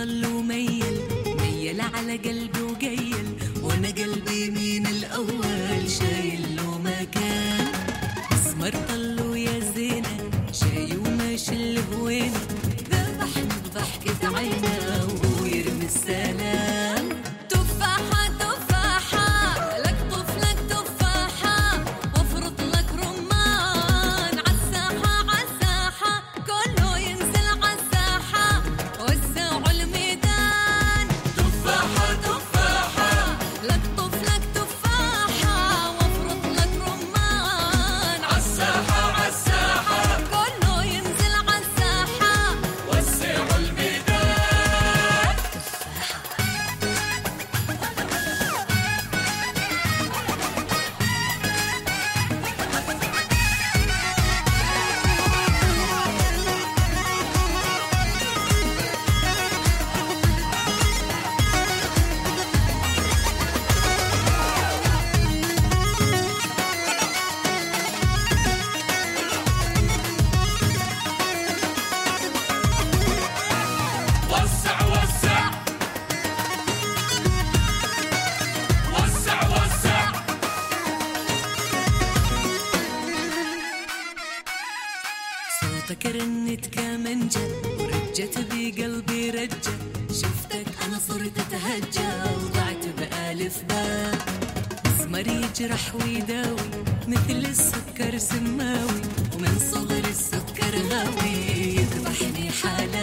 طل وميل، ميل على قلبي وقيل، وانا قلبي مين الاول شايل له مكان. اسمر طل ويا زينه جاي وماشي الهوينه، ذبحني بضحكة عينه وهو يرمي السلام. تفاحة تفاحة لك طف لك تفاحة، وافرط لك رمان عالساحة عالساحة، كله ينزل عالساحة وسعوا الميدان. تفاحة تفاحة لك طف لك تفاحة، وافرط لك رمان عالساحة عالساحة، كله ينزل عالساحة وسعوا الميدان. وسع وسع وسع وسع. صوتك رنت كمنجة ورجت بقلبي رجة، شفتك أنا صرت أتهجى وضعت بألف باء. مسمر يجرح ويداوي مثل السكر سماوي، ومن صغر السكر غاوي يذبحني حالا.